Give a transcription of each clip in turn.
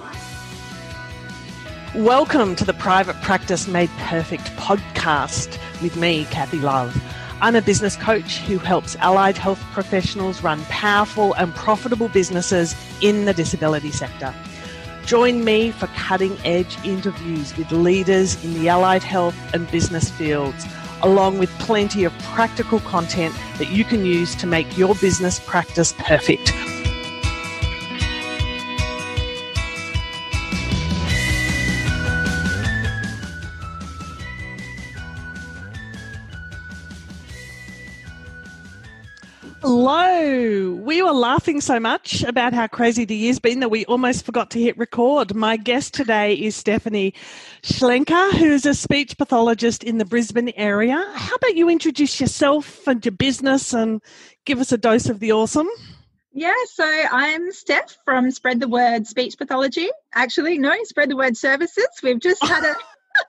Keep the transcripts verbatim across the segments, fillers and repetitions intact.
Welcome to the Private Practice Made Perfect podcast with me, Kathy Love. I'm a business coach who helps allied health professionals run powerful and profitable businesses in the disability sector. Join me for cutting-edge interviews with leaders in the allied health and business fields, along with plenty of practical content that you can use to make your business practice perfect. Hello. We were laughing so much about how crazy the year's been that we almost forgot to hit record. My guest today is Stephanie Schlenker, who's a speech pathologist in the Brisbane area. How about you introduce yourself and your business and give us a dose of the awesome? Yeah, so I'm Steph from Spread the Word Speech Pathology. Actually, no, Spread the Word Services. We've just had a...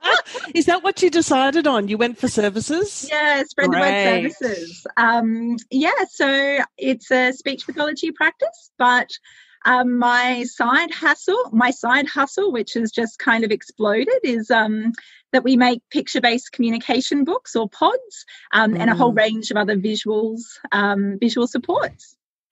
Is that what you decided on? You went for services? Yeah, Spread Great. the Word Services. Um, yeah, so it's a speech pathology practice, but um, my side hustle, my side hustle, which has just kind of exploded, is um, that we make picture-based communication books or pods um, mm. and a whole range of other visuals, um, visual supports.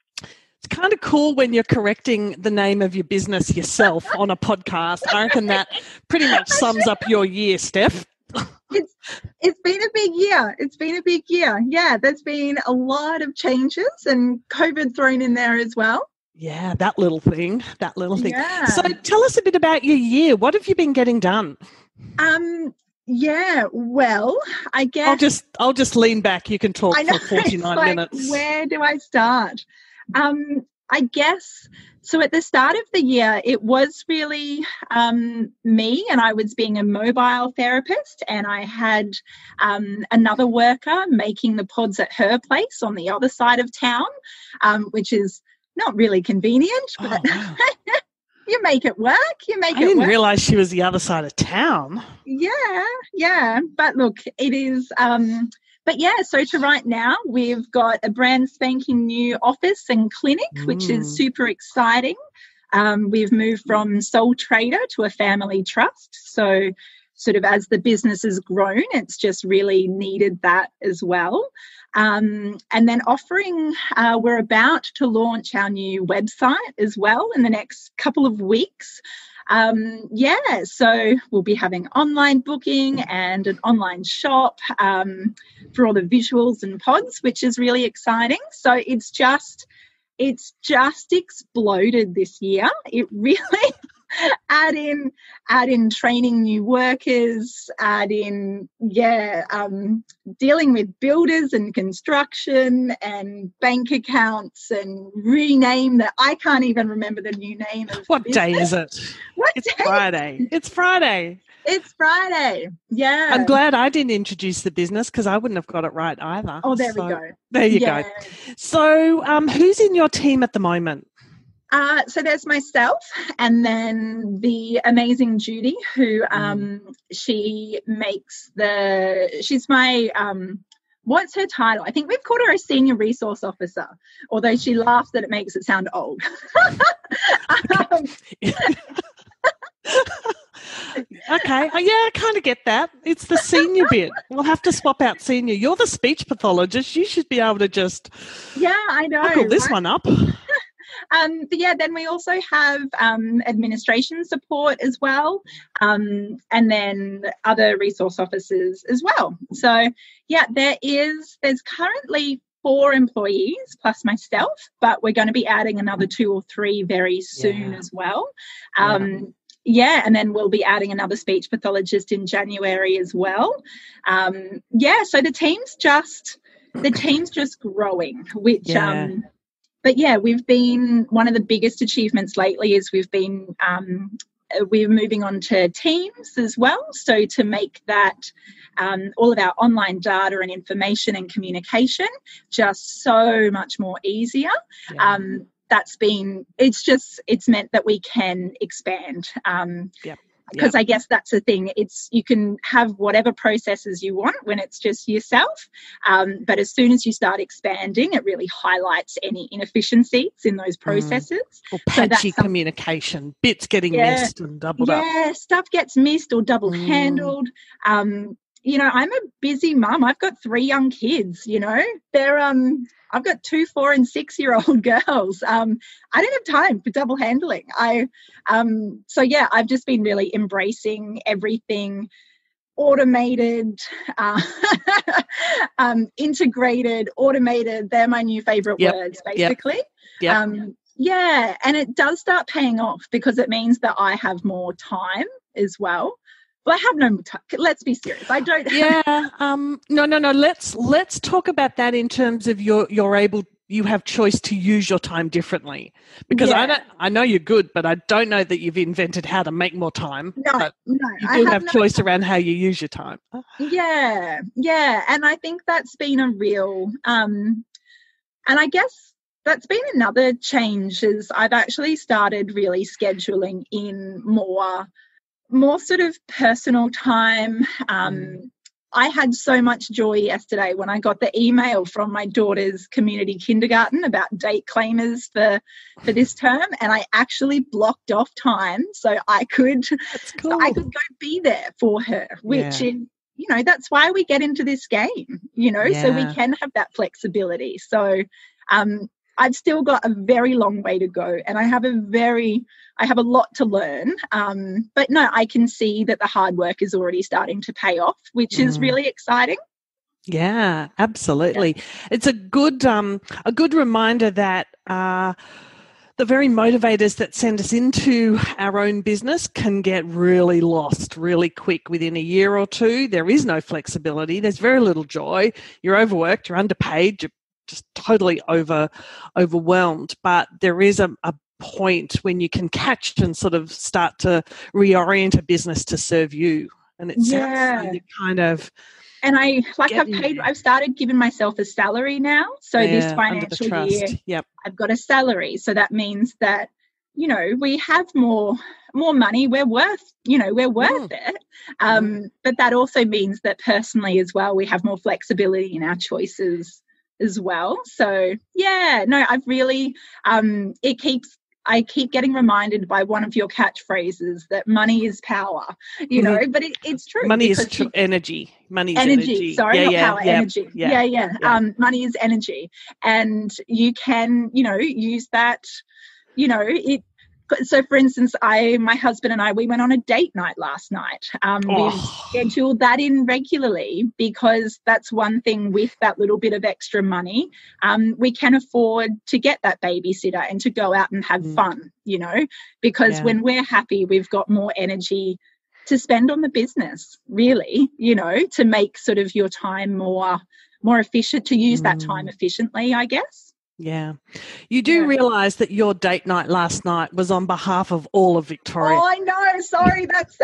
It's kind of cool when you're correcting the name of your business yourself on a podcast. I reckon that pretty much sums up your year, Steph. It's it's been a big year. It's been a big year. Yeah, there's been a lot of changes and COVID thrown in there as well. Yeah, that little thing, that little thing. Yeah. So tell us a bit about your year. What have you been getting done? Um. Yeah, well, I guess... I'll just, I'll just lean back. You can talk I know, for forty-nine like, minutes. Where do I start? Um, I guess, so at the start of the year, it was really um, me, and I was being a mobile therapist, and I had um, another worker making the pods at her place on the other side of town, um, which is not really convenient, but oh, wow. you make it work. You make I it didn't work. realise she was the other side of town. Yeah, yeah. But look, it is... Um, But yeah, so to right now, we've got a brand spanking new office and clinic, mm. which is super exciting. Um, we've moved from sole trader to a family trust. So sort of as the business has grown, it's just really needed that as well. Um, and then offering, uh, we're about to launch our new website as well in the next couple of weeks. Um, yeah, so we'll be having online booking and an online shop um, for all the visuals and pods, which is really exciting. So it's just, it's just exploded this year. It really add in, add in training new workers, add in, yeah, um, dealing with builders and construction and bank accounts and rename that. I can't even remember the new name of What business. day is it? What it's day? Friday. It's Friday. It's Friday. Yeah. I'm glad I didn't introduce the business because I wouldn't have got it right either. Oh, there so, we go. There you yeah. go. So um, who's in your team at the moment? Uh, so there's myself and then the amazing Judy, who um, mm. she makes the, she's my, um, what's her title? I think we've called her a senior resource officer, although she laughs that it makes it sound old. um, Okay, oh, yeah, I kind of get that. It's the senior bit. We'll have to swap out senior. You're the speech pathologist. You should be able to just yeah, I know. buckle this right? one up. Um, but yeah, then we also have um, administration support as well, um, and then other resource officers as well. So yeah, there is, there's currently four employees plus myself, but we're going to be adding another two or three very soon yeah. as well. Um, yeah. Yeah, and then we'll be adding another speech pathologist in January as well. Um, yeah, so the team's just, the team's just growing, which... Yeah. Um, But yeah, we've been, one of the biggest achievements lately is we've been, um, we're moving on to Teams as well. So to make that, um, all of our online data and information and communication just so much more easier. Yeah. Um, that's been, it's just, it's meant that we can expand. Um, yeah. because yep. I guess that's the thing. It's you can have whatever processes you want when it's just yourself, um, but as soon as you start expanding, it really highlights any inefficiencies in those processes. Mm. Or patchy so communication, bits getting yeah, missed and doubled yeah, up. Yeah, stuff gets missed or double handled. Mm. Um, you know, I'm a busy mum. I've got three young kids. You know, they're um. I've got two, four, and six-year-old girls. Um, I don't have time for double handling. I, um, so yeah, I've just been really embracing everything automated, uh, um, integrated, automated. They're my new favourite yep. words, basically. Yep. Yep. Um, yeah, and it does start paying off because it means that I have more time as well. Well, I have no time. Let's be serious. I don't. Yeah. Um, no, no, no. Let's let's talk about that in terms of you're you're able. You have choice to use your time differently because yeah. I don't. I know you're good, but I don't know that you've invented how to make more time. No, but no. You do I have, have no choice time. around how you use your time. Yeah, yeah, and I think that's been a real. Um, and I guess that's been another change. Is I've actually started really scheduling in more. more sort of personal time. Um, mm. I had so much joy yesterday when I got the email from my daughter's community kindergarten about date claimers for for this term, and I actually blocked off time so I could that's cool. so I could go be there for her, which yeah. is, you know, that's why we get into this game, you know, yeah. so we can have that flexibility. So um I've still got a very long way to go, and I have a very, I have a lot to learn. Um, but no, I can see that the hard work is already starting to pay off, which mm. is really exciting. Yeah, absolutely. Yeah. It's a good, um, a good reminder that uh, the very motivators that send us into our own business can get really lost really quick within a year or two. There is no flexibility. There's very little joy. You're overworked. You're underpaid. You're just totally over overwhelmed, but there is a, a point when you can catch and sort of start to reorient a business to serve you, and it yeah. sounds like you kind of and I like I've paid I've started giving myself a salary now, so yeah, this financial year yep. I've got a salary, so that means that, you know, we have more more money, we're worth you know we're worth mm. it, um mm. but that also means that personally as well we have more flexibility in our choices as well. So yeah, no, I've really um it keeps I keep getting reminded by one of your catchphrases that money is power, you know, mm-hmm. but it, it's true. Money is tr- energy. Money is energy. energy. Sorry, yeah, not yeah, power, yeah, energy. Yeah, yeah, yeah. yeah. Um, money is energy. And you can, you know, use that, you know, it so for instance, I, my husband and I, we went on a date night last night. Um, oh. We've scheduled that in regularly because that's one thing with that little bit of extra money. Um, we can afford to get that babysitter and to go out and have mm. fun, you know, because yeah. when we're happy, we've got more energy to spend on the business, really, you know, to make sort of your time more, more efficient, to use mm. that time efficiently, I guess. Yeah. You do yeah. realise that your date night last night was on behalf of all of Victoria. Oh, I know. Sorry, that's...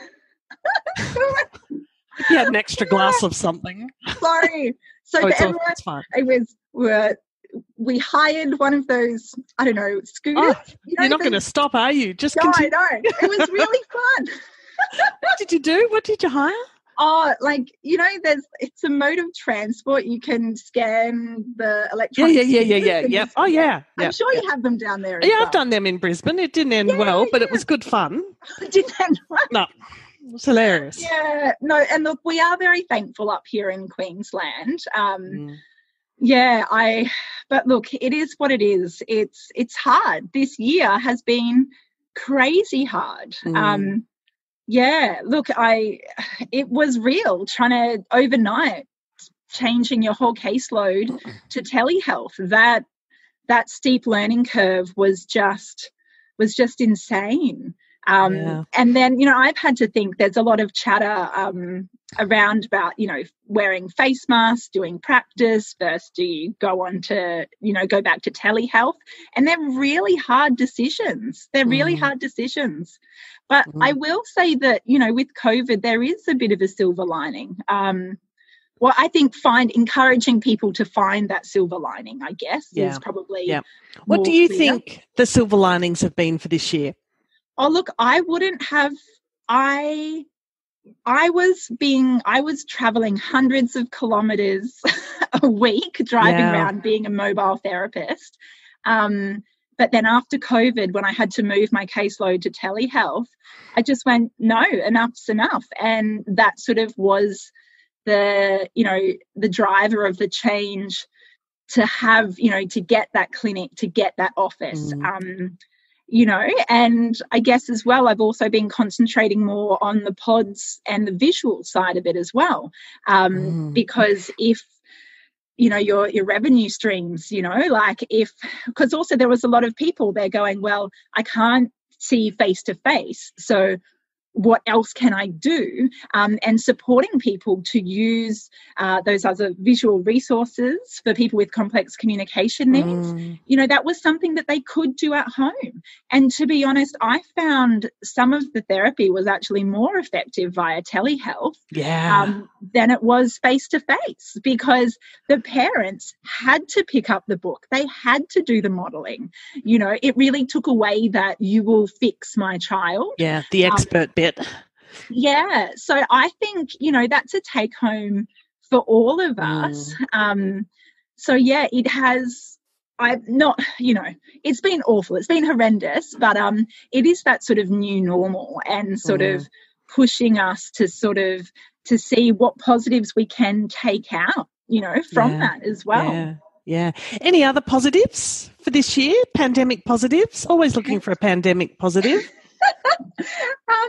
You had an extra glass of something. Sorry. So oh, for everyone, all, it's fine. It was... We're, we hired one of those, I don't know, scooters. Oh, you know, you're not going to stop, are you? Just no, continue. I know. It was really fun. What did you do? What did you hire? Oh, like, you know, there's it's a mode of transport. You can scan the electronic. Yeah, yeah, yeah, yeah, yeah. Yep. Oh, yeah. I'm yep. sure yep. you have them down there as Yeah, well. I've done them in Brisbane. It didn't end yeah, well, but yeah. it was good fun. It didn't end well. No, it was hilarious. Yeah, no, and look, we are very thankful up here in Queensland. Um, mm. Yeah, I. But look, it is what it is. It's it's hard. This year has been crazy hard. Mm. Um, Yeah, look, I it was real trying to overnight changing your whole caseload to telehealth. That that steep learning curve was just was just insane. Um, yeah. And then, you know, I've had to think there's a lot of chatter um, around about, you know, wearing face masks, doing practice. First, do you go on to, you know, go back to telehealth? And they're really hard decisions. They're really mm. hard decisions. But mm. I will say that, you know, with COVID, there is a bit of a silver lining. Um, well, I think find encouraging people to find that silver lining, I guess, yeah. is probably yeah. What do you clear. think the silver linings have been for this year? Oh, look, I wouldn't have I I was being I was traveling hundreds of kilometers a week, driving Yeah. around being a mobile therapist. Um, but then after COVID, when I had to move my caseload to telehealth, I just went, no, enough's enough. And that sort of was the, you know, the driver of the change to have, you know, to get that clinic, to get that office. Mm. Um, you know, and I guess as well, I've also been concentrating more on the pods and the visual side of it as well. Um, Mm. because if, you know, your, your revenue streams, you know, like if, because also there was a lot of people there going, well, I can't see face to face. So what else can I do? Um, and supporting people to use uh, those other visual resources for people with complex communication needs, Mm. you know, that was something that they could do at home. And to be honest, I found some of the therapy was actually more effective via telehealth Yeah. um, than it was face-to-face, because the parents had to pick up the book. They had to do the modelling. You know, it really took away that you will fix my child. Yeah, the expert um, bit. Yeah. So I think, you know, that's a take home for all of us. Mm. Um, so, yeah, it has, I've not, you know, it's been awful. It's been horrendous, but um, it is that sort of new normal and sort mm. of pushing us to sort of, to see what positives we can take out, you know, from yeah. that as well. Yeah. Yeah. Any other positives for this year? Pandemic positives? Always looking for a pandemic positive. um,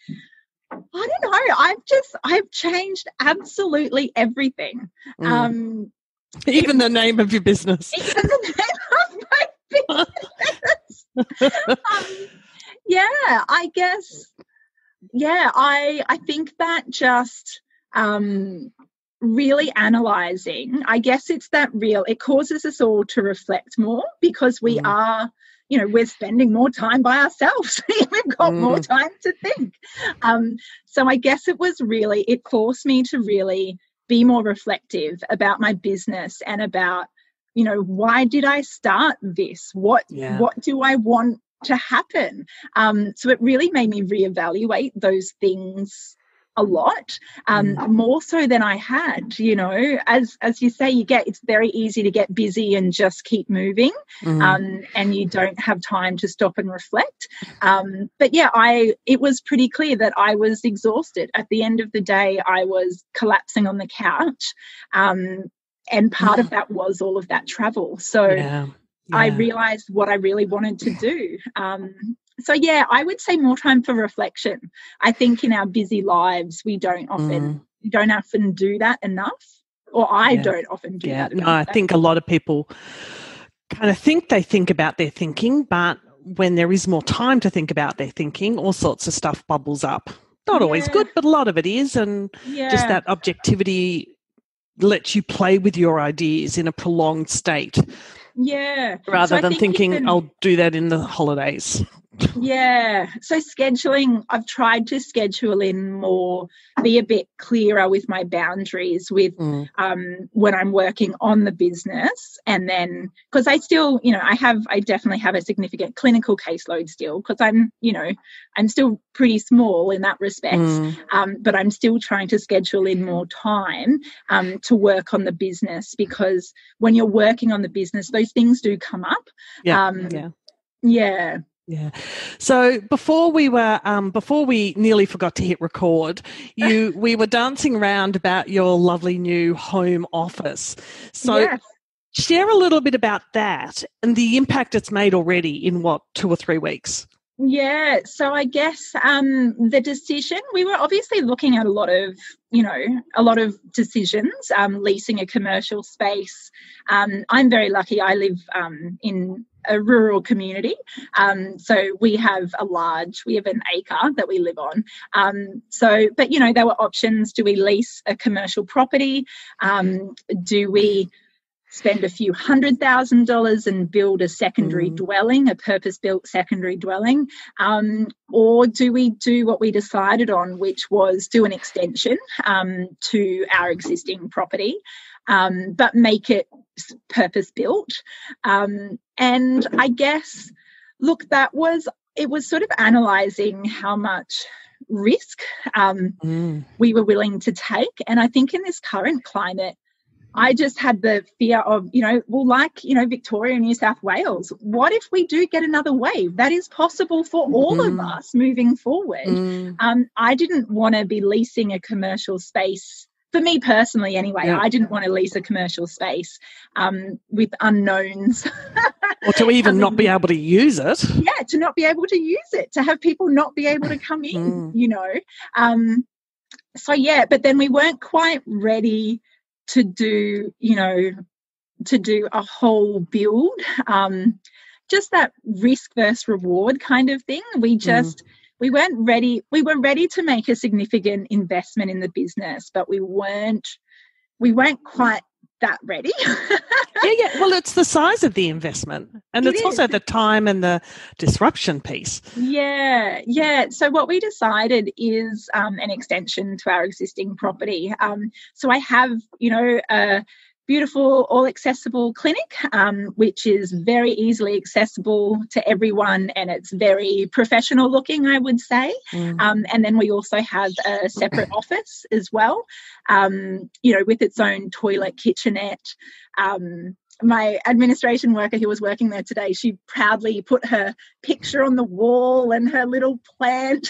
I don't know. I've just, I've changed absolutely everything. Mm. Um, even it, the name of your business. Even the name of my business. um, yeah, I guess. Yeah, I, I think that just um, really analysing, I guess it's that real, it causes us all to reflect more, because we mm. are, you know, we're spending more time by ourselves. We've got mm. more time to think. Um, so I guess it was really, it forced me to really be more reflective about my business and about, you know, why did I start this? What, yeah. what do I want to happen? Um, so it really made me reevaluate those things a lot, um, mm. more so than I had. You know, as as you say, you get, it's very easy to get busy and just keep moving, mm. um, and you don't have time to stop and reflect. Um, but yeah, I it was pretty clear that I was exhausted. At the end of the day, I was collapsing on the couch, um, and part mm. of that was all of that travel. So yeah. Yeah. I realised what I really wanted to do. Um, So, yeah, I would say more time for reflection. I think in our busy lives, we don't often mm. we don't often do that enough, or I yeah. don't often do yeah. that enough. No, I think a lot of people kind of think they think about their thinking, but when there is more time to think about their thinking, all sorts of stuff bubbles up. Not yeah. always good, but a lot of it is, and yeah. just that objectivity lets you play with your ideas in a prolonged state. Yeah. Rather so than think thinking, even, I'll do that in the holidays. Yeah. So scheduling, I've tried to schedule in more, be a bit clearer with my boundaries with mm. um, when I'm working on the business. And then, because I still, you know, I have, I definitely have a significant clinical caseload still, because I'm, you know, I'm still pretty small in that respect. Mm. Um, but I'm still trying to schedule in more time um, to work on the business, because when you're working on the business, those things do come up. Yeah. Um, yeah. Yeah. Yeah. So before we were, um, before we nearly forgot to hit record, you, we were dancing around about your lovely new home office. So yes. share a little bit about that and the impact it's made already in what, two or three weeks? Yeah, so I guess um, the decision, we were obviously looking at a lot of, you know, a lot of decisions, um, leasing a commercial space. Um, I'm very lucky. I live um, in a rural community. Um, so we have a large, we have an acre that we live on. Um, so, but, you know, there were options. Do we lease a commercial property? Um, do we spend a few hundred thousand dollars and build a secondary mm. dwelling, a purpose-built secondary dwelling? Um, or do we do what we decided on, which was do an extension um, to our existing property, um, but make it purpose-built? Um, and I guess, look, that was, it was sort of analysing how much risk um, mm. we were willing to take. And I think in this current climate, I just had the fear of, you know, well, like, you know, Victoria and New South Wales, what if we do get another wave? That is possible for all mm. of us moving forward. Mm. Um, I didn't want to be leasing a commercial space. For me personally, anyway, yeah. I didn't want to lease a commercial space um, with unknowns. Or to even not be able to use it. Yeah, to not be able to use it, to have people not be able to come in, mm. you know. Um, so, yeah, but then we weren't quite ready to do, you know, to do a whole build, um, just that risk versus reward kind of thing. We just... Mm. We weren't ready. We were ready to make a significant investment in the business, but we weren't. We weren't quite that ready. yeah, yeah. Well, it's the size of the investment, and It it's is. also the time and the disruption piece. Yeah, yeah. So what we decided is um, an extension to our existing property. Um, so I have, you know, a beautiful, all-accessible clinic, um, which is very easily accessible to everyone, and it's very professional looking, I would say. Mm. Um, and then we also have a separate office as well, um, you know, with its own toilet, kitchenette. Um, my administration worker who was working there today, she proudly put her picture on the wall and her little plant.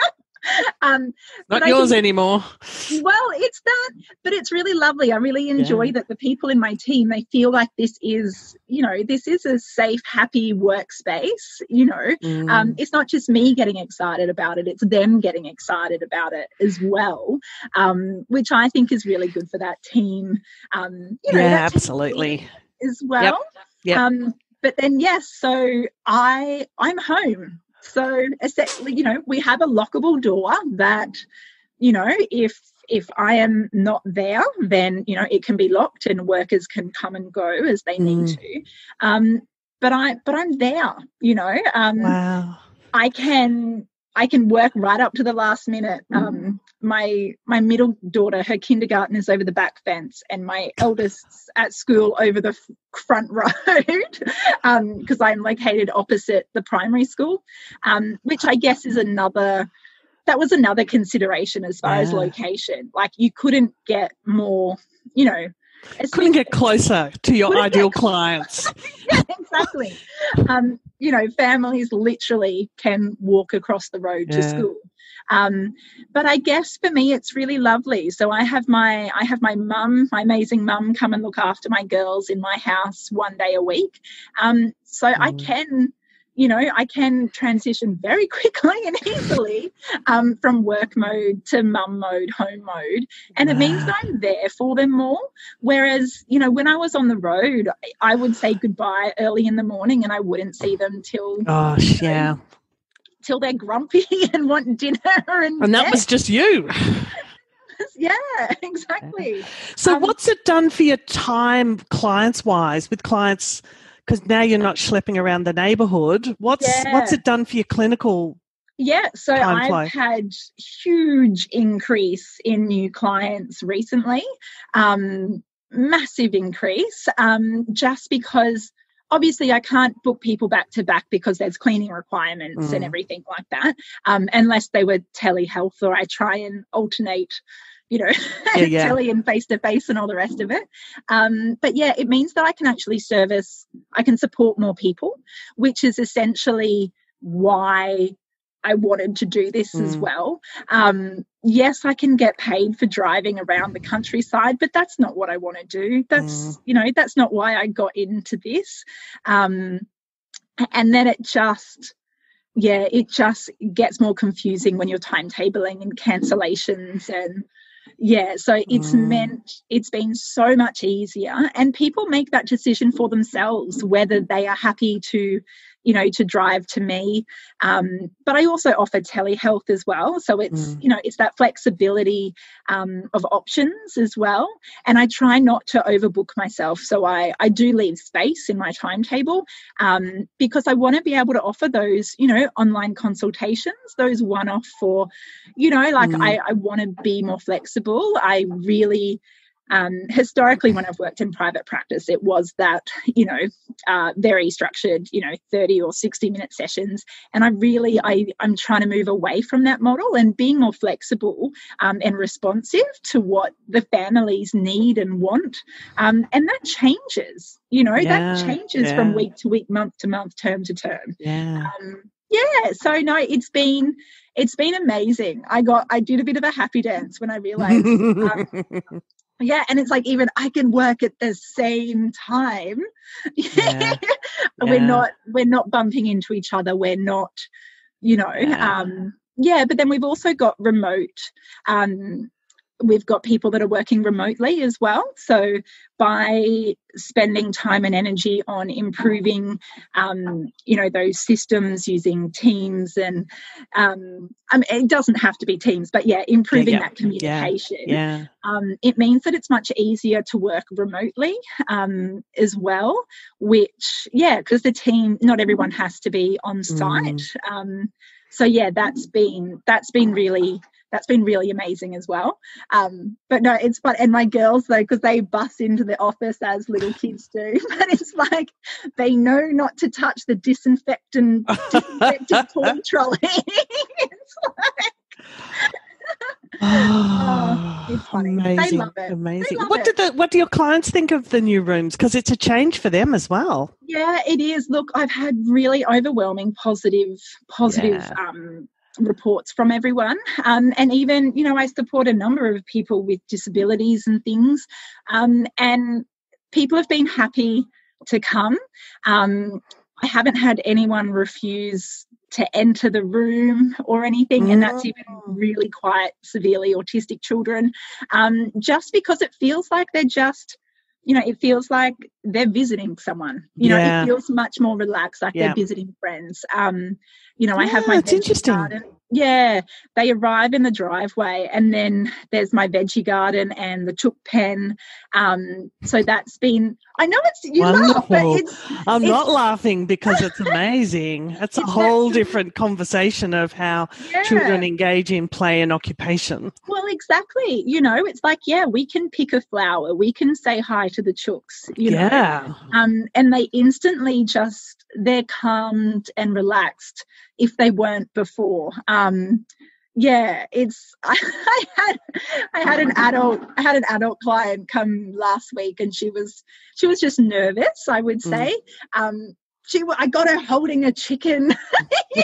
Um, Not yours think, anymore. Well, it's that, but it's really lovely. I really enjoy yeah. that the people in my team, they feel like this is, you know, this is a safe, happy workspace, you know. Mm. Um, it's not just me getting excited about it, it's them getting excited about it as well, um, which I think is really good for that team. Um, you know, yeah, that absolutely. Team as well. Yep. Yep. Um, but then, yes, so I, I'm home. So, you know, we have a lockable door that, you know, if if I am not there, then, you know, it can be locked and workers can come and go as they need mm. to. Um, but I, but I'm there, you know. Um, wow. I can I can work right up to the last minute. Um, my my middle daughter, her kindergarten is over the back fence, and my eldest's at school over the f- front road because um, I'm located opposite the primary school, um, which I guess is another. That was another consideration as far yeah. as location. Like you couldn't get more, you know. Couldn't get closer to your ideal clients. Yeah, exactly. Um, you know, families literally can walk across the road yeah. to school. Um, but I guess for me, it's really lovely. So I have my I have my mum, my amazing mum, come and look after my girls in my house one day a week. Um, so mm. I can. You know, I can transition very quickly and easily um, from work mode to mum mode, home mode. And it means that I'm there for them more. Whereas, you know, when I was on the road, I would say goodbye early in the morning and I wouldn't see them till, Gosh, you know, yeah. till they're grumpy and want dinner. And, and that yeah. was just you. Yeah, exactly. So um, what's it done for your time clients-wise with clients? Because now you're not schlepping around the neighbourhood. What's yeah. what's it done for your clinical? Yeah, so time I've flow? had huge increase in new clients recently, um, massive increase, um, just because obviously I can't book people back to back because there's cleaning requirements mm. and everything like that, um, unless they were telehealth or I try and alternate, you know, yeah, yeah. tele and face-to-face and all the rest of it. Um, but, yeah, it means that I can actually service, I can support more people, which is essentially why I wanted to do this mm. as well. Um, yes, I can get paid for driving around the countryside, but that's not what I want to do. That's, mm. you know, that's not why I got into this. Um, and then it just... Yeah, it just gets more confusing when you're timetabling and cancellations and, yeah, so it's mm. meant, it's been so much easier and people make that decision for themselves whether they are happy to, you know, to drive to me. Um, but I also offer telehealth as well. So it's, mm. you know, it's that flexibility um, of options as well. And I try not to overbook myself. So I, I do leave space in my timetable um, because I want to be able to offer those, you know, online consultations, those one-off for, you know, like mm. I, I want to be more flexible. I really... Um, historically, when I've worked in private practice, it was that, you know, uh, very structured, you know, thirty or sixty minute sessions. And I really, I, I'm trying to move away from that model and being more flexible um, and responsive to what the families need and want. Um, and that changes, you know, Yeah, that changes yeah. from week to week, month to month, term to term. Yeah. Um, yeah. So no, it's been, it's been amazing. I got, I did a bit of a happy dance when I realized, um, yeah, and it's like even I can work at the same time. Yeah. We're Yeah. not we're not bumping into each other. We're not, you know, Yeah. um, yeah. But then we've also got remote. Um, we've got people that are working remotely as well. So by spending time and energy on improving, um, you know, those systems using Teams and, um, I mean, it doesn't have to be Teams, but yeah, improving Yeah, yeah. that communication. Yeah. Um, it means that it's much easier to work remotely um, as well, which, yeah, because the team, not everyone has to be on site. Mm. Um, so yeah, that's been that's been really that's been really amazing as well. Um, but no, it's fun. And my girls though, because they bust into the office as little kids do, but it's like they know not to touch the disinfectant disinfectant toy trolley. It's like Oh, it's funny. amazing, They love it. amazing. They love what it. did the what do your clients think of the new rooms? Because it's a change for them as well. Yeah, it is. Look, I've had really overwhelming positive, positive Yeah. um, reports from everyone, um, and even, you know, I support a number of people with disabilities and things, um, and people have been happy to come. Um, I haven't had anyone refuse to enter the room or anything, and that's even really quite severely autistic children, um, just because it feels like they're just, you know, it feels like they're visiting someone. You Yeah. know, it feels much more relaxed, like Yeah. they're visiting friends. Um, you know, I have Yeah, my it's veggie interesting. garden. Yeah, they arrive in the driveway, and then there's my veggie garden and the chook pen. Um, so that's been, I know it's, you laugh, but Wonderful. it's, I'm it's- not laughing because it's amazing. It's a It's whole that- different conversation of how yeah. children engage in play and occupation. Well, exactly. You know, it's like, yeah, we can pick a flower, we can say hi to the chooks, you know. Yeah. Um, and they instantly just, they're calmed and relaxed if they weren't before. Um, yeah, it's, I, I had, I had an adult, I had an adult client come last week, and she was, she was just nervous, I would say. Mm. Um, she, I got her holding a chicken. You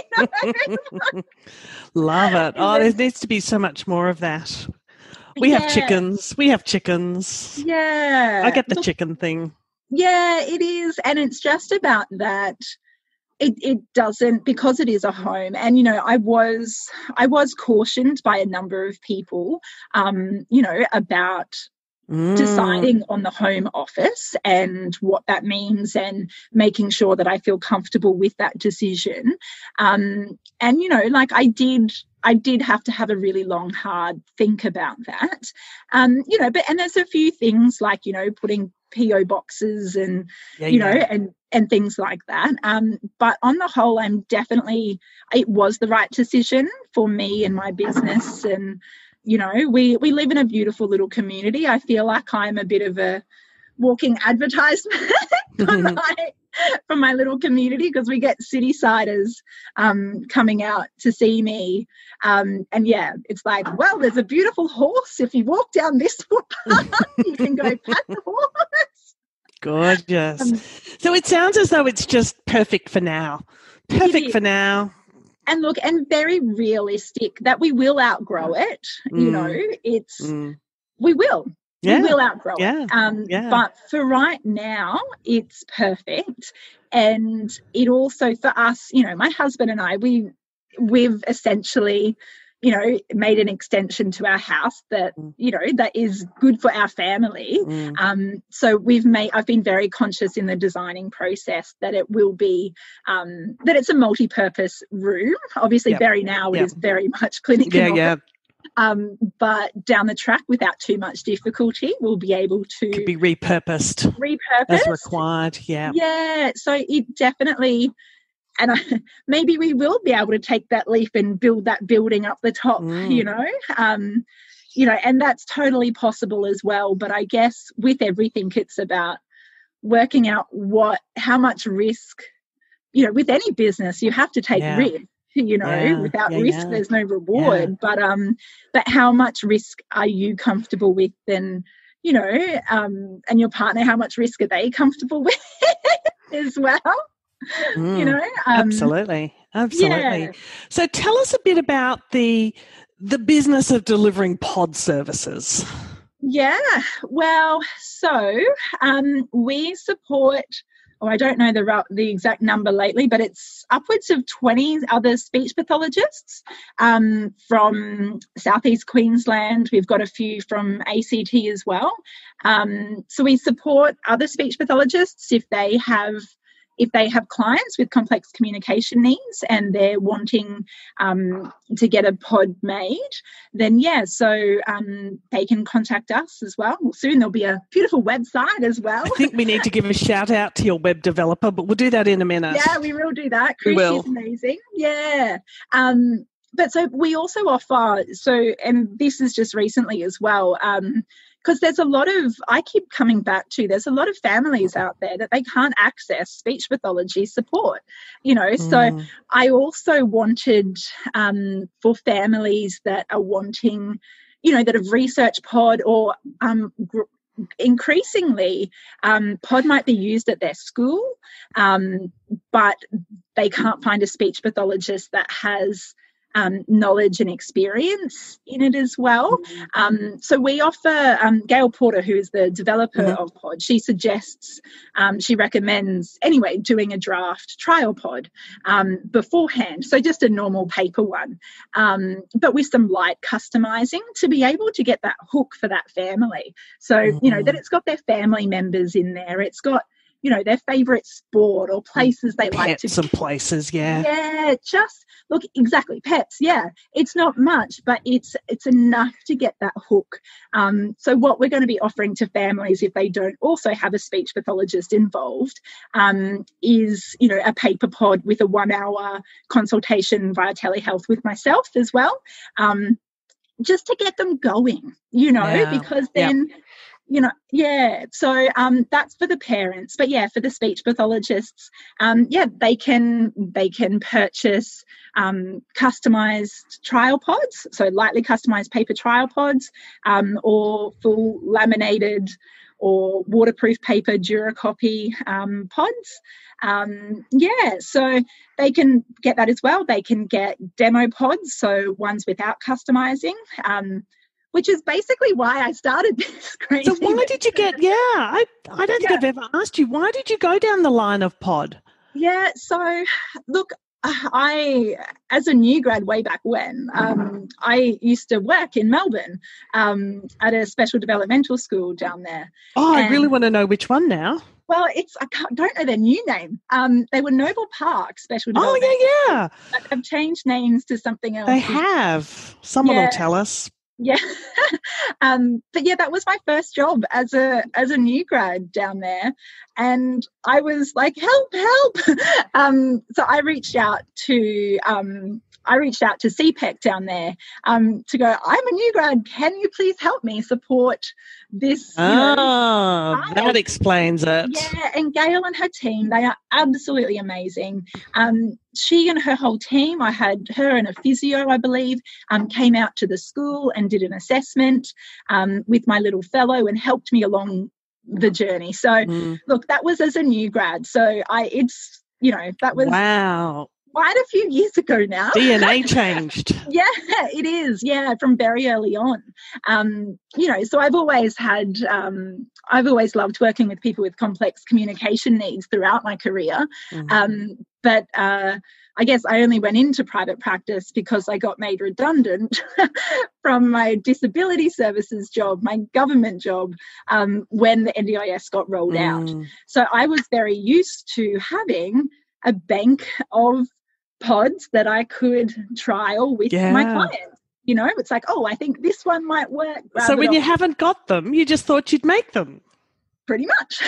know? Love it. Oh, there needs to be so much more of that. We yeah. have chickens. We have chickens. Yeah. I get the Look, chicken thing. Yeah, it is. And it's just about that. It, it doesn't, because it is a home. And, you know, I was, I was cautioned by a number of people, um, you know, about mm. deciding on the home office and what that means, and making sure that I feel comfortable with that decision. Um, and, you know, like I did, I did have to have a really long, hard think about that. Um, you know, but, and there's a few things like, you know, putting P O boxes and, yeah, you know, yeah. and, and things like that. Um, but on the whole, I'm definitely, it was the right decision for me and my business. And, you know, we, we live in a beautiful little community. I feel like I'm a bit of a walking advertisement for, my, for my little community, because we get city-siders um, coming out to see me. Um, and, yeah, it's like, well, there's a beautiful horse. If you walk down this footpath, you can go pat the horse. Gorgeous. Um, so it sounds as though it's just perfect for now. Perfect for now. And look, and very realistic that we will outgrow it. Mm. You know, it's, mm. we will. Yeah. We will outgrow yeah. it. Um, yeah. But for right now, it's perfect. And it also, for us, you know, my husband and I, we, we've essentially, you know, made an extension to our house that, you know, that is good for our family. Mm. Um, so we've made, I've been very conscious in the designing process that it will be, um, that it's a multi-purpose room. Obviously, yep. very now yep. it is very much clinic. Yeah, yeah. Um, but down the track, without too much difficulty, we'll be able to Could be repurposed, repurposed as required. Yeah, yeah. So it definitely. And I, maybe we will be able to take that leap and build that building up the top, mm. you know. Um, you know, and that's totally possible as well. But I guess with everything, it's about working out what, how much risk, you know, with any business, you have to take yeah. risk, you know, yeah. without yeah, risk, yeah. there's no reward. Yeah. But, um, but how much risk are you comfortable with? And, you know, um, and your partner, how much risk are they comfortable with as well? Mm, you know, um, absolutely, absolutely. Yeah. So tell us a bit about the the business of delivering pod services. Yeah, well, so um, we support, oh, I don't know the the exact number lately, but it's upwards of twenty other speech pathologists um, from Southeast Queensland. We've got a few from A C T as well. Um, so we support other speech pathologists if they have if they have clients with complex communication needs and they're wanting um, to get a pod made, then yeah, so um, they can contact us as well. Soon there'll be a beautiful website as well. I think we need to give a shout out to your web developer, but we'll do that in a minute. Yeah, we will do that. Chris, we will. She's amazing. Yeah. Um, but so we also offer, so, and this is just recently as well, um, because there's a lot of, I keep coming back to, there's a lot of families out there that they can't access speech pathology support, you know, mm. so I also wanted um, for families that are wanting, you know, that have researched pod or um, gr- increasingly um, pod might be used at their school, um, but they can't find a speech pathologist that has Um, knowledge and experience in it as well. Um, so we offer, um, Gail Porter, who is the developer mm-hmm. of pod, she suggests, um, she recommends anyway doing a draft trial pod um, beforehand. So just a normal paper one, um, but with some light customizing to be able to get that hook for that family. So, mm-hmm. you know, that it's got their family members in there. It's got, you know, their favourite sport or places they pets like to. Some places, yeah. Yeah, just look, exactly, pets, yeah. It's not much, but it's it's enough to get that hook. Um, so what we're going to be offering to families if they don't also have a speech pathologist involved um, is, you know, a paper pod with a one-hour consultation via telehealth with myself as well, um, just to get them going, you know, yeah. because then... Yep. You know, yeah. So um, that's for the parents, but yeah, for the speech pathologists, um, yeah, they can they can purchase um, customized trial pods, so lightly customized paper trial pods, um, or full laminated or waterproof paper Duracopy um, pods. Um, yeah, so they can get that as well. They can get demo pods, so ones without customizing. Um, which is basically why I started this crazy. So why did you get, yeah, I, I don't think yeah. I've ever asked you, why did you go down the line of pod? Yeah, so look, I, as a new grad way back when, um, I used to work in Melbourne um, at a special developmental school down there. Oh, and, I really want to know which one now. Well, it's I can't, don't know their new name. Um, they were Noble Park Special Development. Oh, yeah, yeah. But they've changed names to something else. They have. Someone yeah. will tell us. Yeah. um, but yeah, that was my first job as a as a new grad down there. And I was like, help, help. um, so I reached out to um, I reached out to C PEC down there um, to go, I'm a new grad. Can you please help me support this? Oh, you know, that explains it. Yeah, and Gail and her team, they are absolutely amazing. Um, she and her whole team, I had her and a physio, I believe, um, came out to the school and did an assessment um, with my little fellow and helped me along the journey. So, mm. look, that was as a new grad. So I, it's, you know, that was wow. quite a few years ago now. D N A changed. Yeah, it is. Yeah, from very early on. Um, you know, so I've always had, um, I've always loved working with people with complex communication needs throughout my career. Mm-hmm. Um, but uh, I guess I only went into private practice because I got made redundant from my disability services job, my government job, um, when the N D I S got rolled mm. out. So I was very used to having a bank of pods that I could trial with yeah. my clients. You know, it's like, oh, I think this one might work. So when you haven't got them, you just thought you'd make them. Pretty much.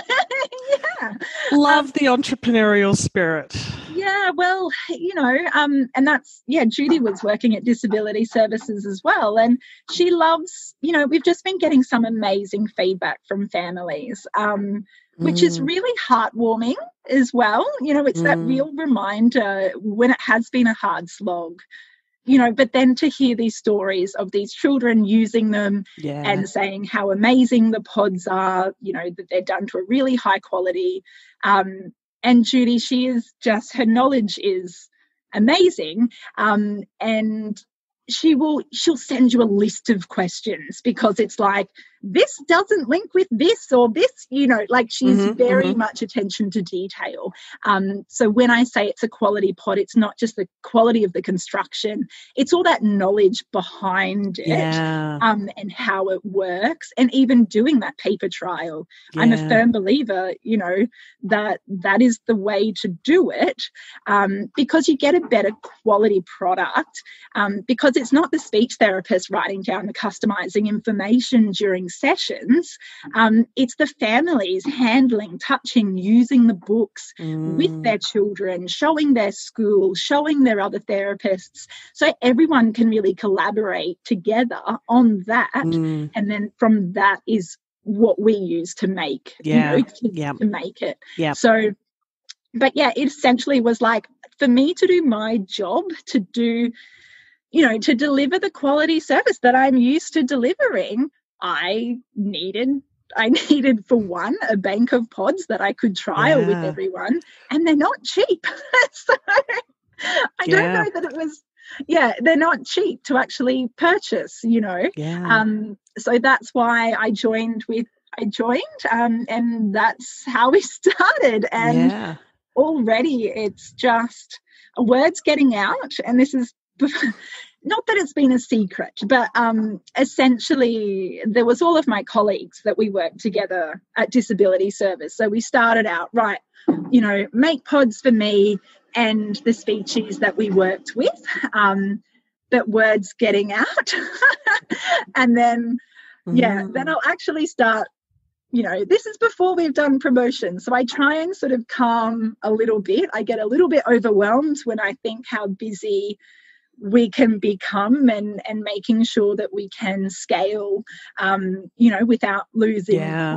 Yeah. Love Um, the entrepreneurial spirit. Yeah, well, you know, um, and that's, yeah, Judy was working at Disability Services as well. And she loves, you know, we've just been getting some amazing feedback from families, um, which Mm. is really heartwarming as well. You know, it's Mm. that real reminder when it has been a hard slog, you know, but then to hear these stories of these children using them Yeah. and saying how amazing the pods are, you know, that they're done to a really high quality. Um, and Judy, she is just, her knowledge is amazing. Um, and she will, she'll send you a list of questions because it's like, this doesn't link with this or this, you know, like she's Mhm, very mhm. much attention to detail. Um, so when I say it's a quality pod, it's not just the quality of the construction, it's all that knowledge behind it. Yeah. Um, and how it works, and even doing that paper trial. I'm a Yeah. firm believer, you know, that that is the way to do it, um, because you get a better quality product, um, because it's not the speech therapist writing down the customizing information during sessions. Um, it's the families handling, touching, using the books Mm. with their children, showing their school, showing their other therapists. So everyone can really collaborate together on that. Mm. And then from that is what we use to make, Yeah. you know, to, Yeah. to make it. Yeah. So, but yeah, it essentially was like, for me to do my job, to do, you know, to deliver the quality service that I'm used to delivering, I needed I needed, for one, a bank of pods that I could trial Yeah. with everyone, and they're not cheap. So I Yeah. don't know that it was, yeah, they're not cheap to actually purchase, you know. Yeah. Um, so that's why I joined with, I joined, um, and that's how we started. And Yeah. already it's just a word's getting out, and this is not that it's been a secret, but um, essentially there was all of my colleagues that we worked together at Disability Service. So we started out, right, you know, make pods for me and the species that we worked with, um, but words getting out. And then, yeah, Mm. then I'll actually start, you know, this is before we've done promotion. So I try and sort of calm a little bit. I get a little bit overwhelmed when I think how busy we can become, and and making sure that we can scale, um, you know, without losing, Yeah.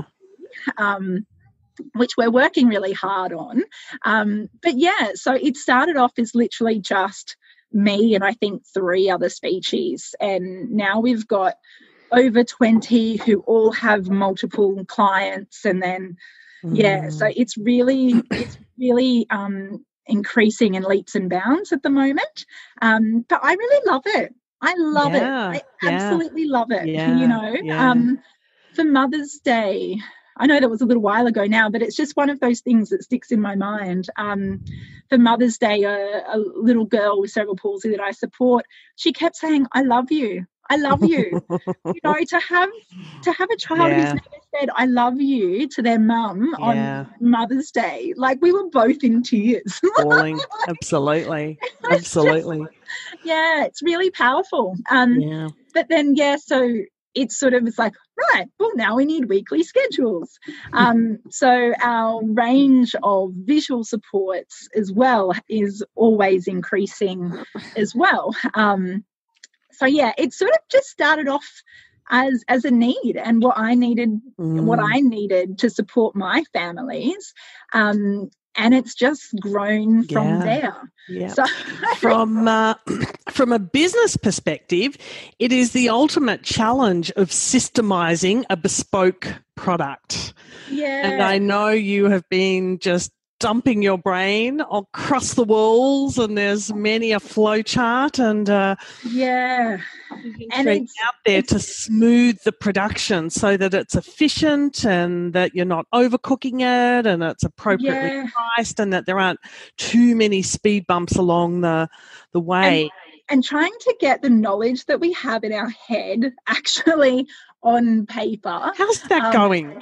um, which we're working really hard on. Um, but yeah, so it started off as literally just me and I think three other species, and now we've got over twenty who all have multiple clients, and then yeah, so Mm. it's really it's really um increasing in leaps and bounds at the moment. Um, but I really love it. I love Yeah. it. I Yeah. absolutely love it. Yeah. You know, Yeah. um, for Mother's Day, I know that was a little while ago now, but it's just one of those things that sticks in my mind. Um, for Mother's Day, a, a little girl with cerebral palsy that I support, she kept saying, "I love you. I love you." You know, to have to have a child Yeah. who's never said "I love you" to their mum Yeah. on Mother's Day, like we were both in tears. Falling. Absolutely. It's just, Absolutely. yeah, it's really powerful. Um, Yeah. but then, yeah, so it's sort of, it's like, right, well, now we need weekly schedules. Um, so our range of visual supports as well is always increasing as well. Um, so yeah, it sort of just started off as as a need, and what I needed, Mm. what I needed to support my families, um, and it's just grown from Yeah. there. Yeah. So From uh, from a business perspective, it is the ultimate challenge of systemizing a bespoke product. yeah, And I know you have been just dumping your brain across the walls, and there's many a flow chart and uh, yeah, and it's out there it's to smooth the production so that it's efficient and that you're not overcooking it and it's appropriately yeah. priced and that there aren't too many speed bumps along the the way. And, and trying to get the knowledge that we have in our head actually on paper. How's that Um, going?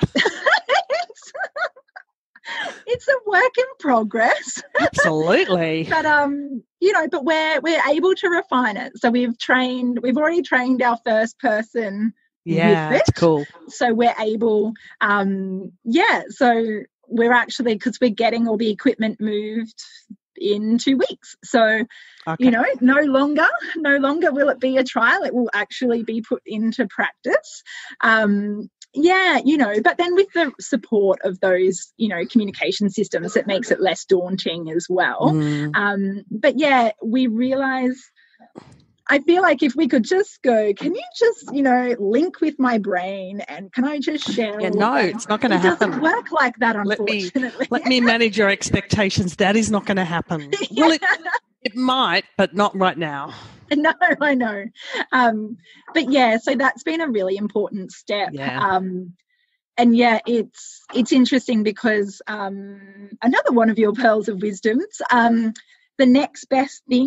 it's, it's a work in progress. Absolutely. But um, you know, but we're we're able to refine it. So we've trained, we've already trained our first person Yeah, with it. that's cool. So we're able, um, yeah, so we're actually, because we're getting all the equipment moved in two weeks. So, okay. you know, no longer, no longer will it be a trial. It will actually be put into practice. Um, yeah, you know, but then with the support of those, you know, communication systems, it makes it less daunting as well. Mm. Um, but yeah, we realise, I feel like if we could just go, can you just, you know, link with my brain and can I just share? Yeah, no, it's not going to happen. It doesn't work like that, unfortunately. Let me, let me manage your expectations. That is not going to happen. yeah. Well, it, it might, but not right now. No, I know. Um, but yeah, so that's been a really important step. Yeah. Um, and yeah, it's it's interesting because um, another one of your pearls of wisdoms, um, the next best thing,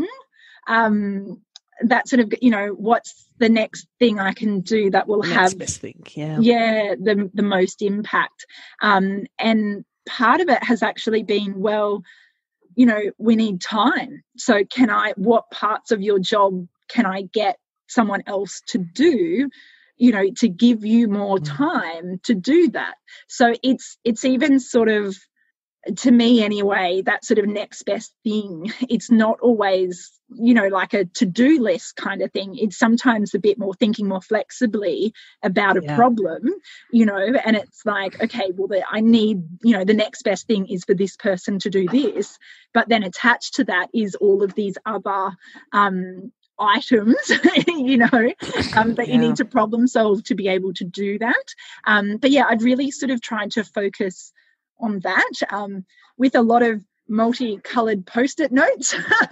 um, that sort of, you know, what's the next thing I can do that will the have next best thing, yeah, yeah, the the most impact. Um, and part of it has actually been, well, you know, we need time. So can I, what parts of your job can I get someone else to do, you know, to give you more time to do that? So it's it's even sort of, to me anyway, that sort of next best thing. It's not always, you know, like a to-do list kind of thing. It's sometimes a bit more thinking more flexibly about a yeah. problem, you know, and it's like, okay, well, the, I need, you know, the next best thing is for this person to do this. But then attached to that is all of these other um, items, you know, um, that yeah. you need to problem solve to be able to do that. Um, but yeah, I'd really sort of tried to focus on that um, with a lot of multicoloured post-it notes.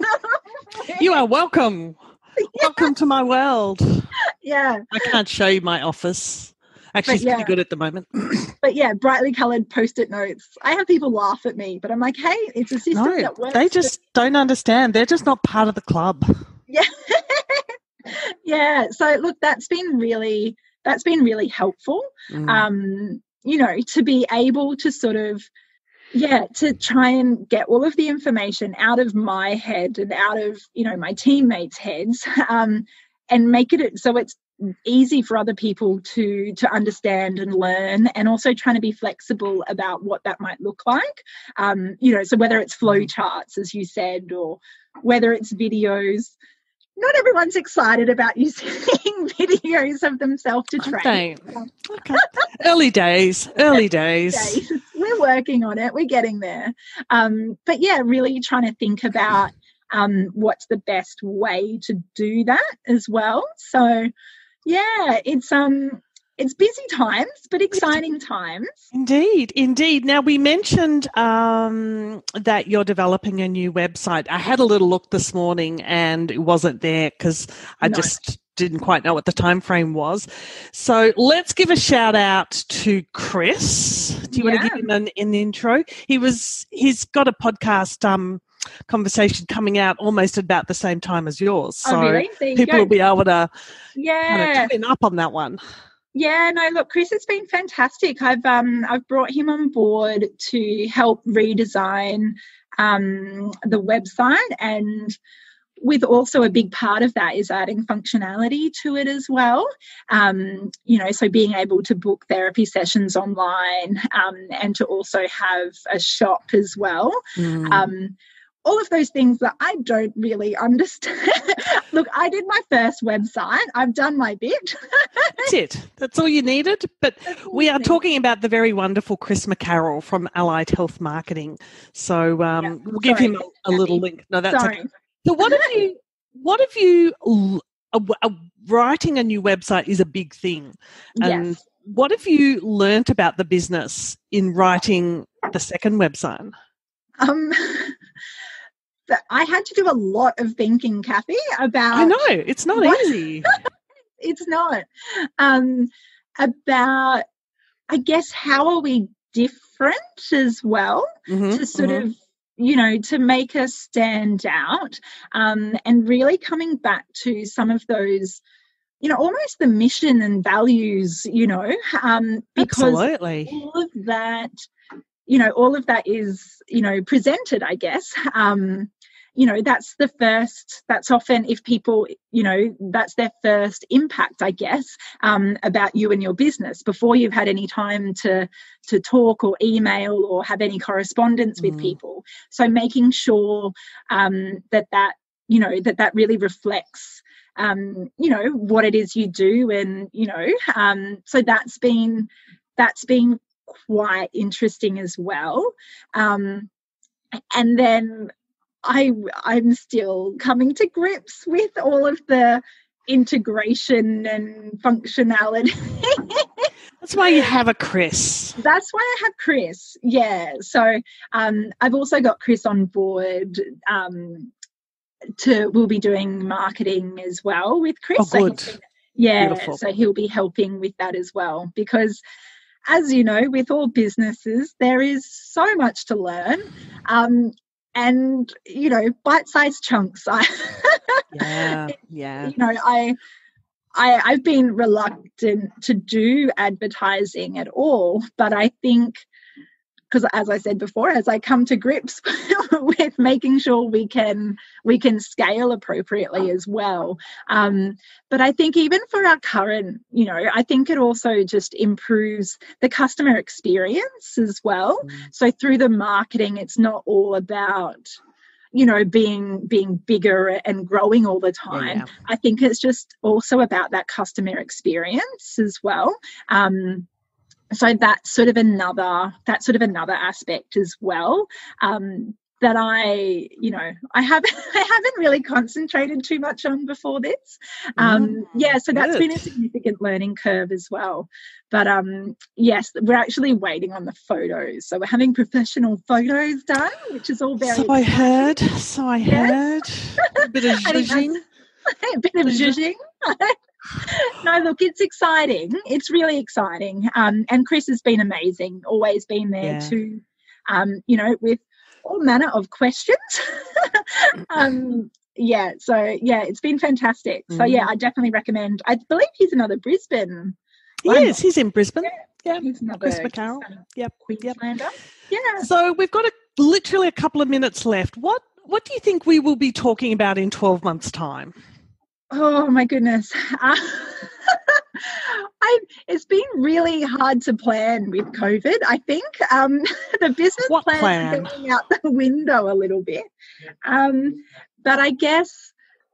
You are welcome. Yeah. Welcome to my world. Yeah. I can't show you my office. Actually, but it's yeah. pretty good at the moment. But yeah, brightly coloured post-it notes. I have people laugh at me, but I'm like, hey, it's a system no, that works. They just don't understand. They're just not part of the club. Yeah. Yeah. So look, that's been really, that's been really helpful. Mm. Um, you know, to be able to sort of, yeah, to try and get all of the information out of my head and out of, you know, my teammates' heads, um, and make it so it's easy for other people to to understand and learn, and also trying to be flexible about what that might look like. Um, you know, so whether it's flow charts, as you said, or whether it's videos. Not everyone's excited about you seeing videos of themselves to train. Okay. Early days, early days. days. We're working on it. We're getting there. Um, but yeah, really trying to think about um, what's the best way to do that as well. So yeah, it's um. It's busy times, but exciting times. Indeed, indeed. Now, we mentioned um, that you're developing a new website. I had a little look this morning and it wasn't there because I no. just didn't quite know what the time frame was. So let's give a shout out to Chris. Do you yeah. want to give him an, an intro? He was, he's got a podcast um, conversation coming out almost about the same time as yours. So oh, really? people go. will be able to yeah. kind of clean up on that one. Yeah, no, look, Chris has been fantastic. I've um I've brought him on board to help redesign um the website, and with also a big part of that is adding functionality to it as well. Um, you know, so being able to book therapy sessions online, um, and to also have a shop as well. Mm. Um, all of those things that I don't really understand. Look, I did my first website. I've done my bit. That's it. That's all you needed. But we are talking about the very wonderful Chris McCarroll from Allied Health Marketing. So um, yeah. we'll give Sorry, him a, a little link. No, that's Sorry. Okay. So what have you, what have you, a, a, writing a new website is a big thing. And yes. what have you learnt about the business in writing the second website? Um. I had to do a lot of thinking, Kathy, about... I know, it's not what, easy. It's not. Um, about, I guess, how are we different as well, mm-hmm, to sort mm-hmm. of, you know, to make us stand out, um, and really coming back to some of those, you know, almost the mission and values, you know, um, because Absolutely. all of that... You know, all of that is, you know, presented, I guess, um, you know, that's the first, that's often if people, you know, that's their first impact, I guess, um, about you and your business before you've had any time to, to talk or email or have any correspondence with Mm. people. So making sure um, that that, you know, that that really reflects, um, you know, what it is you do. And, you know, um, so that's been, that's been quite interesting as well. Um, and then I, I'm still coming to grips with all of the integration and functionality. That's why you have a Chris. That's why I have Chris. Yeah. So um, I've also got Chris on board. Um, to we'll be doing marketing as well with Chris. Oh, good. So been, yeah. Beautiful. So he'll be helping with that as well, because as you know, with all businesses, there is so much to learn. Um, and, you know, bite-sized chunks. I, yeah, yeah. You know, I, I, I've been reluctant to do advertising at all, but I think, because as I said before, as I come to grips with making sure we can we can scale appropriately as well. Um, but I think even for our current, you know, I think it also just improves the customer experience as well. Mm. So through the marketing, it's not all about, you know, being being bigger and growing all the time. Yeah, yeah. I think it's just also about that customer experience as well. Um, So that's sort of another that's sort of another aspect as well, um, that I, you know, I haven't I haven't really concentrated too much on before this. Um, mm, yeah, so that's good. Been a significant learning curve as well. But um, yes, we're actually waiting on the photos. So we're having professional photos done, which is all very. So exciting. I heard. So I heard. Yes. A bit of zhuzhing. A bit of zhuzhing. No, look, it's exciting. It's really exciting. Um, and Chris has been amazing, always been there yeah. to, um, you know, with all manner of questions. um, yeah, so, yeah, it's been fantastic. Mm. So, yeah, I definitely recommend. I believe he's another Brisbane. He one. is. He's in Brisbane. Yeah, yeah. He's another Chris McCarroll. Yep. Queenslander. Yep. Yeah. So we've got a, literally a couple of minutes left. What What do you think we will be talking about in twelve months' time? Oh my goodness. Uh, I, it's been really hard to plan with COVID, I think. Um, the business what plans plan? are going out the window a little bit. Um, but I guess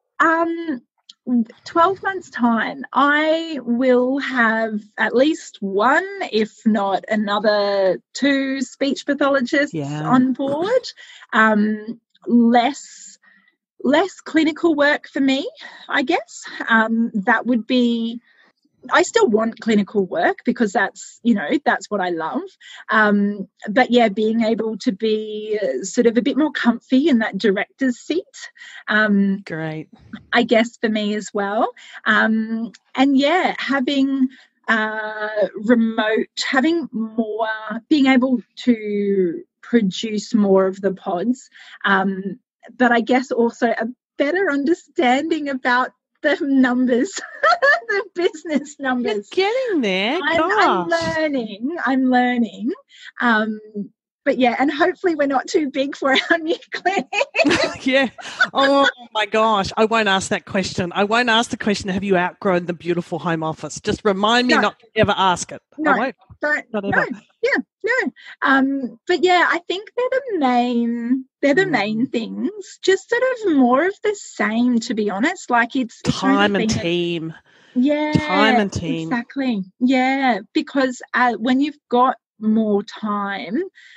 um, twelve months' time, I will have at least one, if not another two speech pathologists yeah. on board. Um, less Less clinical work for me, I guess. Um, that would be, I still want clinical work because that's, you know, that's what I love. Um, but yeah, being able to be uh, sort of a bit more comfy in that director's seat. Um, Great. I guess for me as well. Um, and yeah, having uh, remote, having more, being able to produce more of the pods, um, but I guess also a better understanding about the numbers, the business numbers. You're getting there. I'm, I'm learning. I'm learning. Um, but yeah, and hopefully we're not too big for our new clinic. Yeah. Oh my gosh. I won't ask that question. I won't ask the question, have you outgrown the beautiful home office? Just remind me no. not to ever ask it. No, I won't. Don't, not no. ever. Yeah, no. Um, but yeah, I think they're the main they're the mm. main things. Just sort of more of the same, to be honest. Like it's, it's time and team. A, yeah. Time and team. Exactly. Yeah. Because uh, when you've got more time,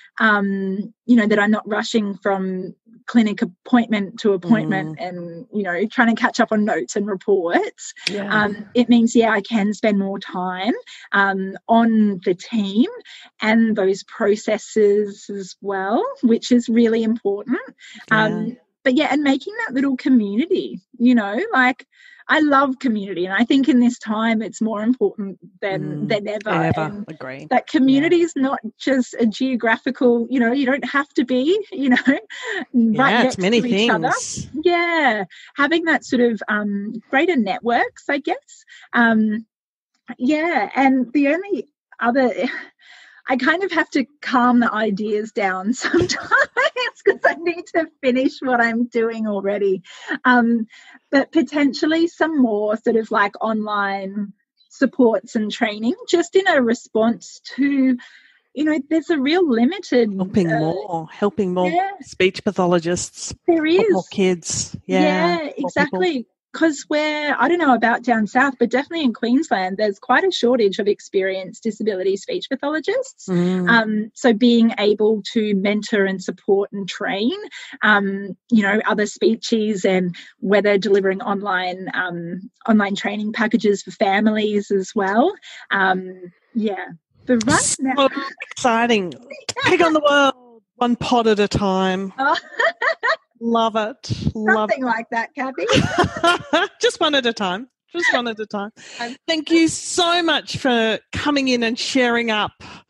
um, you know, that I'm not rushing from clinic appointment to appointment mm. and, you know, trying to catch up on notes and reports. Yeah. Um, it means, yeah, I can spend more time um, on the team and those processes as well, which is really important. Yeah. Um, but yeah, and making that little community, you know, like I love community, and I think in this time it's more important than, mm, than ever. Ever, agree. That community is yeah. not just a geographical, you know, you don't have to be, you know, right yeah, next it's many to things. each other. Yeah, having that sort of um, greater networks, I guess. Um, yeah, and the only other... I kind of have to calm the ideas down sometimes because I need to finish what I'm doing already. Um, but potentially some more sort of like online supports and training, just in a response to, you know, there's a real limited helping uh, more, helping more yeah, speech pathologists, there is more kids. Yeah, yeah exactly. Because we're, I don't know about down south, but definitely in Queensland, there's quite a shortage of experienced disability speech pathologists. Mm. Um, so being able to mentor and support and train, um, you know, other speechies, and whether delivering online um, online training packages for families as well. Um, yeah. But right so now, exciting. Pig on the world, one pod at a time. Oh. Love it. Love Something it. Like that, Kathy. Just one at a time. Just one at a time. Thank you so much for coming in and sharing up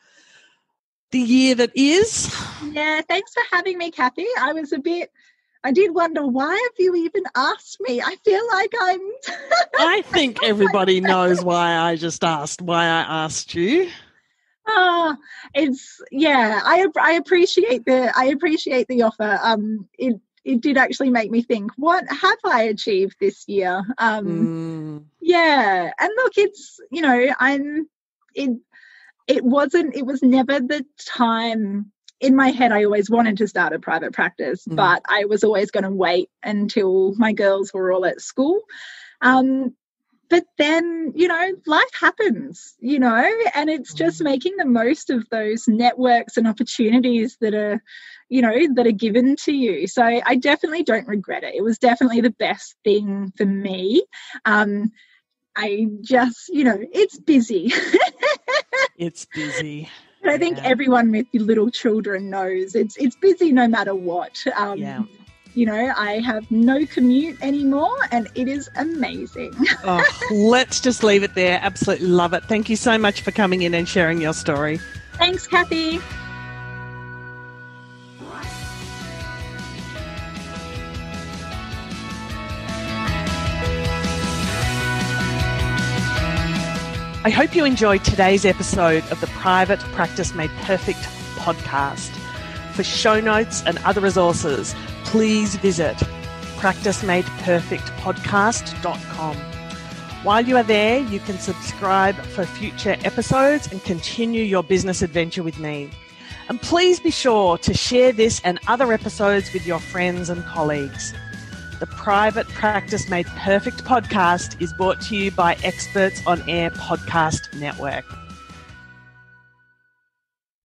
the year that is. Yeah, thanks for having me, Kathy. I was a bit, I did wonder, why have you even asked me? I feel like I'm... I think everybody knows why I just asked, why I asked you. Oh, it's, yeah, I I appreciate the, I appreciate the offer. Um, it, it did actually make me think, what have I achieved this year? Um, mm. Yeah. And look, it's, you know, I'm, it, it wasn't, it was never the time. In my head, I always wanted to start a private practice, mm. but I was always going to wait until my girls were all at school. Um, but then, you know, life happens, you know, and it's just making the most of those networks and opportunities that are, you know, that are given to you. So I definitely don't regret it. It was definitely the best thing for me. Um, I just, you know, it's busy. It's busy. But I think yeah. everyone with little children knows it's it's busy no matter what. Um, yeah. You know, I have no commute anymore, and it is amazing. Oh, let's just leave it there. Absolutely love it. Thank you so much for coming in and sharing your story. Thanks, Kathy. I hope you enjoyed today's episode of the Private Practice Made Perfect podcast. For show notes and other resources, please visit practice made perfect podcast dot com. While you are there, you can subscribe for future episodes and continue your business adventure with me. And please be sure to share this and other episodes with your friends and colleagues. The Private Practice Made Perfect podcast is brought to you by Experts on Air Podcast Network.